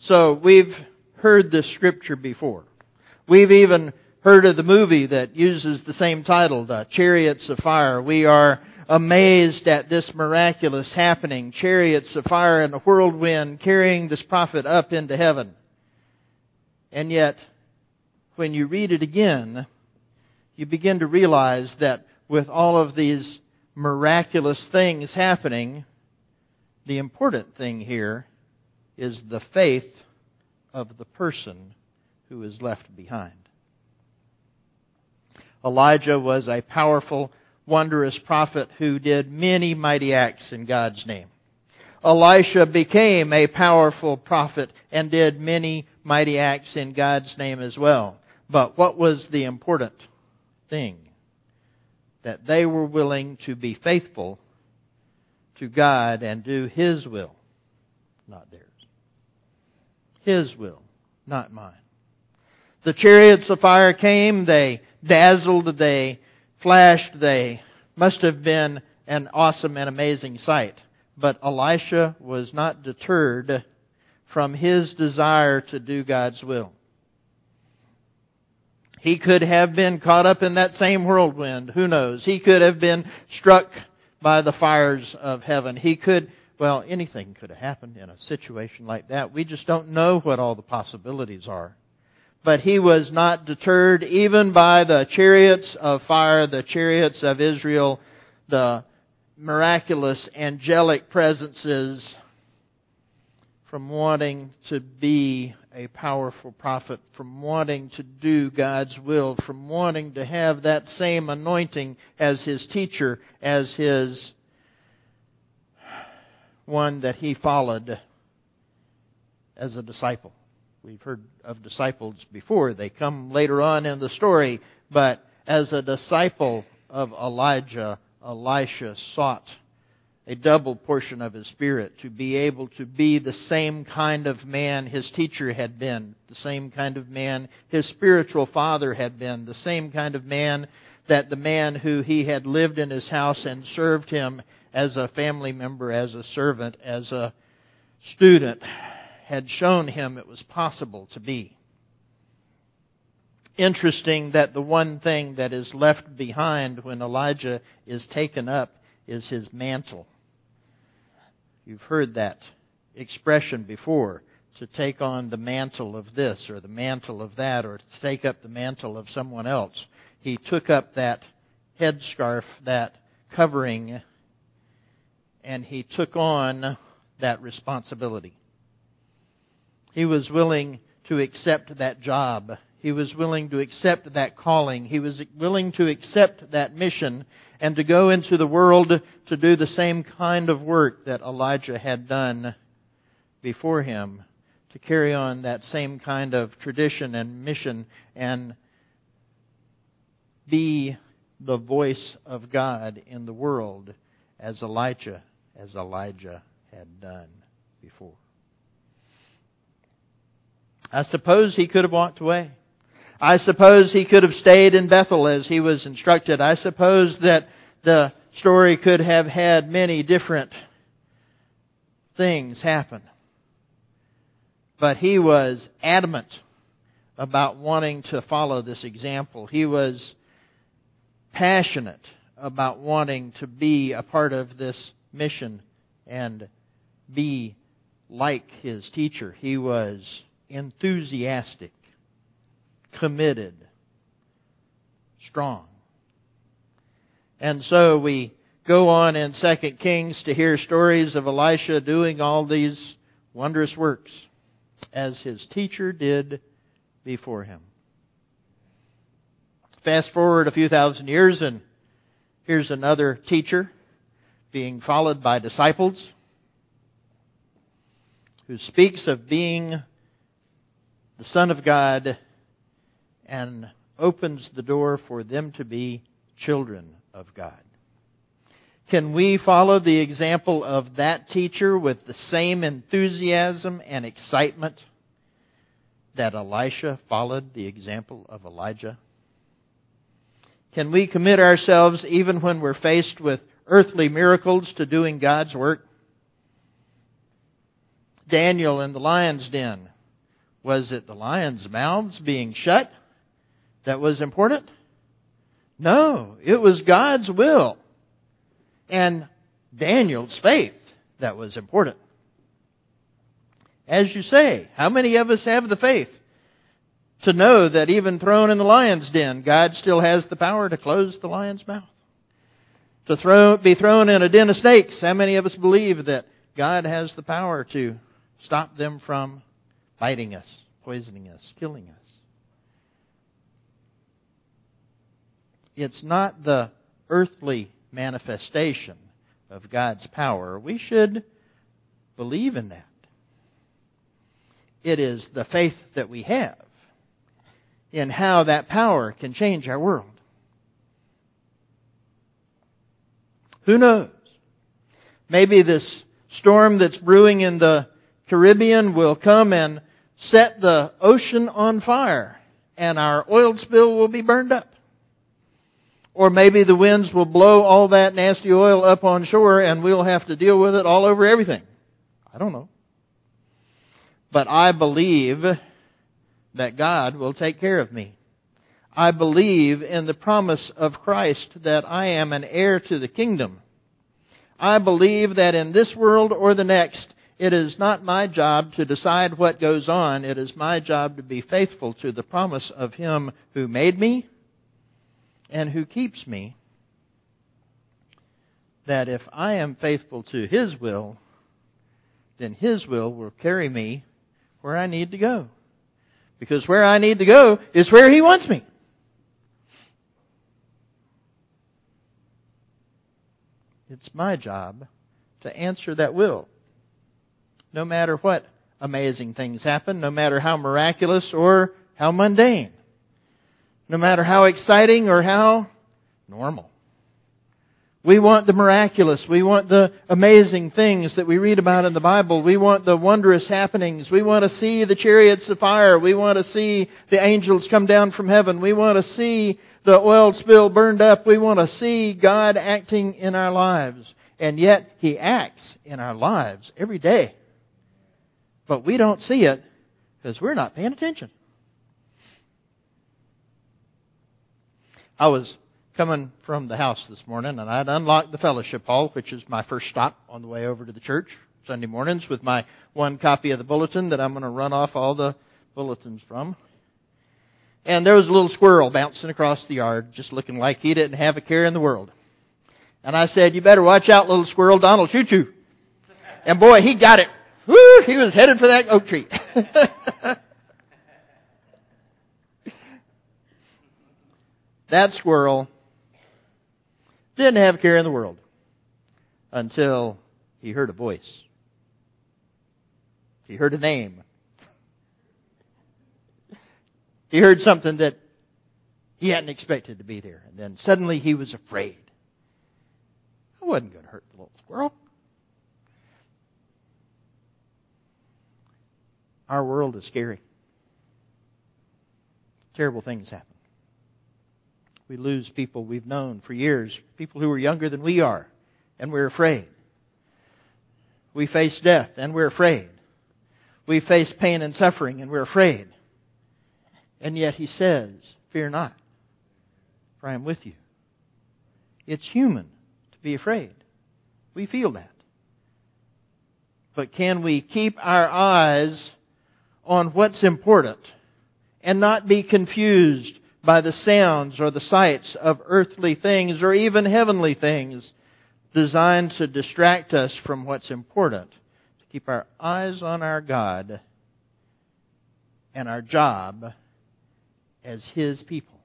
So we've heard this scripture before. We've even heard of the movie that uses the same title, the Chariots of Fire. We are amazed at this miraculous happening. Chariots of fire and a whirlwind carrying this prophet up into heaven. And yet, when you read it again, you begin to realize that with all of these miraculous things happening, the important thing here is the faith of the person who is left behind. Elijah was a powerful, wondrous prophet who did many mighty acts in God's name. Elisha became a powerful prophet and did many mighty acts in God's name as well. But what was the important thing? That they were willing to be faithful to God and do His will, not theirs. His will, not mine. The chariots of fire came, they dazzled, they flashed, they must have been an awesome and amazing sight. But Elisha was not deterred from his desire to do God's will. He could have been caught up in that same whirlwind. Who knows? He could have been struck by the fires of heaven. Anything could have happened in a situation like that. We just don't know what all the possibilities are. But he was not deterred even by the chariots of fire, the chariots of Israel, the miraculous angelic presences, from wanting to be a powerful prophet, from wanting to do God's will, from wanting to have that same anointing as his teacher, as his one that he followed as a disciple. We've heard of disciples before. They come later on in the story. But as a disciple of Elijah, Elisha sought a double portion of his spirit to be able to be the same kind of man his teacher had been, the same kind of man his spiritual father had been, the same kind of man that the man who he had lived in his house and served him as a family member, as a servant, as a student, had shown him it was possible to be. Interesting that the one thing that is left behind when Elijah is taken up is his mantle. You've heard that expression before, to take on the mantle of this or the mantle of that, or to take up the mantle of someone else. He took up that headscarf, that covering, and he took on that responsibility. He was willing to accept that job. He was willing to accept that calling. He was willing to accept that mission and to go into the world to do the same kind of work that Elijah had done before him, to carry on that same kind of tradition and mission and be the voice of God in the world as Elijah had done before. I suppose he could have walked away. I suppose he could have stayed in Bethel as he was instructed. I suppose that the story could have had many different things happen. But he was adamant about wanting to follow this example. He was passionate about wanting to be a part of this mission and be like his teacher. He was enthusiastic, committed, strong. And so we go on in 2 Kings to hear stories of Elisha doing all these wondrous works as his teacher did before him. Fast forward a few thousand years and here's another teacher being followed by disciples who speaks of being the Son of God and opens the door for them to be children of God. Can we follow the example of that teacher with the same enthusiasm and excitement that Elisha followed the example of Elijah? Can we commit ourselves even when we're faced with earthly miracles to doing God's work? Daniel in the lion's den Was it the lions' mouths being shut that was important? No, it was God's will and Daniel's faith that was important. As you say, how many of us have the faith to know that even thrown in the lion's den, God still has the power to close the lion's mouth? To be thrown in a den of snakes, how many of us believe that God has the power to stop them from biting us, poisoning us, killing us? It's not the earthly manifestation of God's power. We should believe in that. It is the faith that we have in how that power can change our world. Who knows? Maybe this storm that's brewing in the Caribbean will come and set the ocean on fire, and our oil spill will be burned up. Or maybe the winds will blow all that nasty oil up on shore and we'll have to deal with it all over everything. I don't know. But I believe that God will take care of me. I believe in the promise of Christ that I am an heir to the kingdom. I believe that in this world or the next, it is not my job to decide what goes on. It is my job to be faithful to the promise of Him who made me and who keeps me. That if I am faithful to His will, then His will carry me where I need to go. Because where I need to go is where He wants me. It's my job to answer that will. No matter what amazing things happen, no matter how miraculous or how mundane, no matter how exciting or how normal. We want the miraculous. We want the amazing things that we read about in the Bible. We want the wondrous happenings. We want to see the chariots of fire. We want to see the angels come down from heaven. We want to see the oil spill burned up. We want to see God acting in our lives. And yet He acts in our lives every day. But we don't see it because we're not paying attention. I was coming from the house this morning, and I'd unlocked the fellowship hall, which is my first stop on the way over to the church Sunday mornings, with my one copy of the bulletin that I'm going to run off all the bulletins from. And there was a little squirrel bouncing across the yard, just looking like he didn't have a care in the world. And I said, "You better watch out, little squirrel, Don will shoot you." And boy, he got it. Woo! He was headed for that oak tree. That squirrel didn't have a care in the world until he heard a voice. He heard a name. He heard something that he hadn't expected to be there. And then suddenly he was afraid. I wasn't going to hurt the little squirrel. Our world is scary. Terrible things happen. We lose people we've known for years, people who are younger than we are, and we're afraid. We face death, and we're afraid. We face pain and suffering, and we're afraid. And yet He says, "Fear not, for I am with you." It's human to be afraid. We feel that. But can we keep our eyes on what's important and not be confused by the sounds or the sights of earthly things or even heavenly things designed to distract us from what's important? To keep our eyes on our God and our job as His people.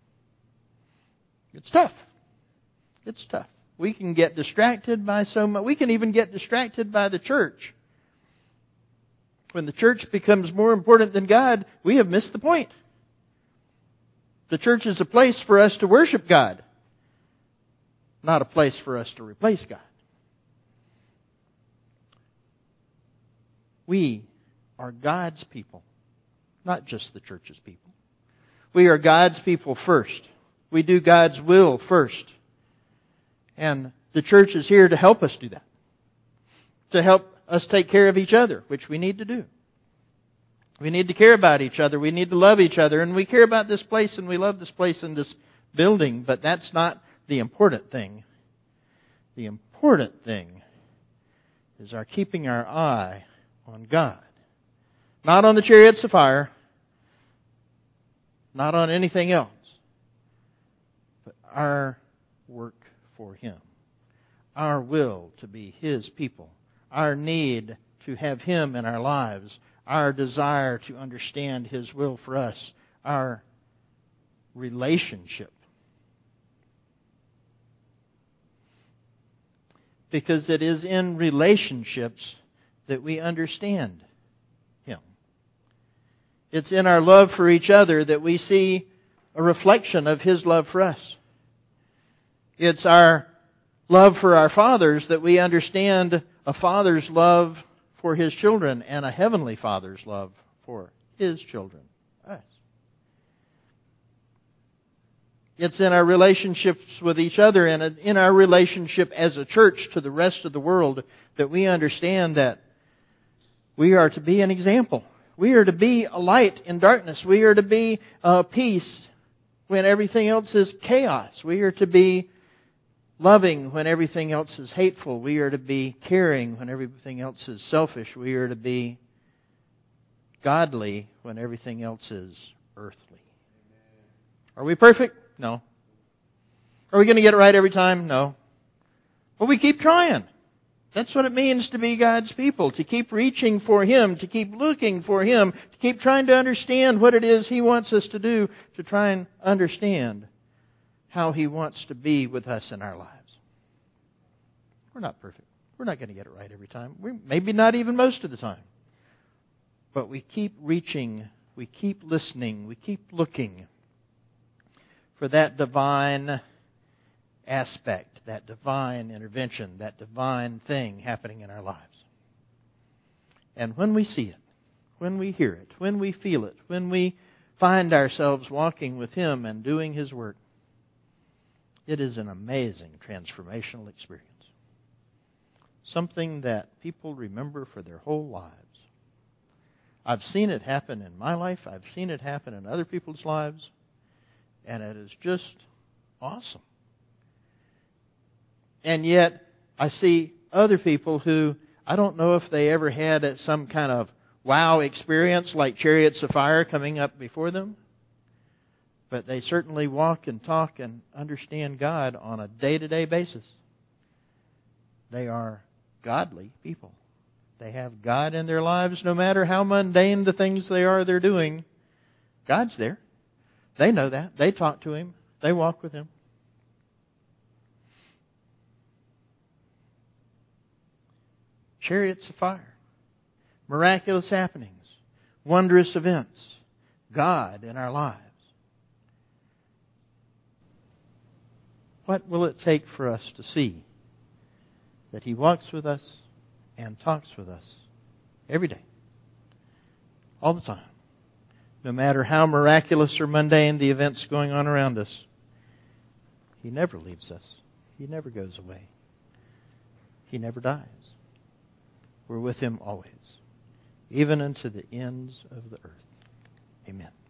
It's tough. It's tough. We can get distracted by so much. We can even get distracted by the church. When the church becomes more important than God, we have missed the point. The church is a place for us to worship God, not a place for us to replace God. We are God's people, not just the church's people. We are God's people first. We do God's will first. And the church is here to help us do that. To help us take care of each other, which we need to do. We need to care about each other. We need to love each other. And we care about this place and we love this place and this building. But that's not the important thing. The important thing is our keeping our eye on God. Not on the chariots of fire. Not on anything else. But our work for Him. Our will to be His people. Our need to have Him in our lives. Our desire to understand His will for us. Our relationship. Because it is in relationships that we understand Him. It's in our love for each other that we see a reflection of His love for us. It's our love for our fathers that we understand a father's love for his children and a heavenly Father's love for His children, us. It's in our relationships with each other and in our relationship as a church to the rest of the world that we understand that we are to be an example. We are to be a light in darkness. We are to be peace when everything else is chaos. We are to be loving when everything else is hateful. We are to be caring when everything else is selfish. We are to be godly when everything else is earthly. Are we perfect? No. Are we going to get it right every time? No. But we keep trying. That's what it means to be God's people, to keep reaching for Him, to keep looking for Him, to keep trying to understand what it is He wants us to do, to try and understand how He wants to be with us in our lives. We're not perfect. We're not going to get it right every time. Maybe not even most of the time. But we keep reaching, we keep listening, we keep looking for that divine aspect, that divine intervention, that divine thing happening in our lives. And when we see it, when we hear it, when we feel it, when we find ourselves walking with Him and doing His work, it is an amazing transformational experience. Something that people remember for their whole lives. I've seen it happen in my life. I've seen it happen in other people's lives. And it is just awesome. And yet, I see other people who, I don't know if they ever had some kind of wow experience like chariots of fire coming up before them. But they certainly walk and talk and understand God on a day-to-day basis. They are godly people. They have God in their lives no matter how mundane the things they're doing. God's there. They know that. They talk to Him. They walk with Him. Chariots of fire. Miraculous happenings. Wondrous events. God in our lives. What will it take for us to see that He walks with us and talks with us every day, all the time, no matter how miraculous or mundane the events going on around us? He never leaves us. He never goes away. He never dies. We're with Him always, even unto the ends of the earth. Amen.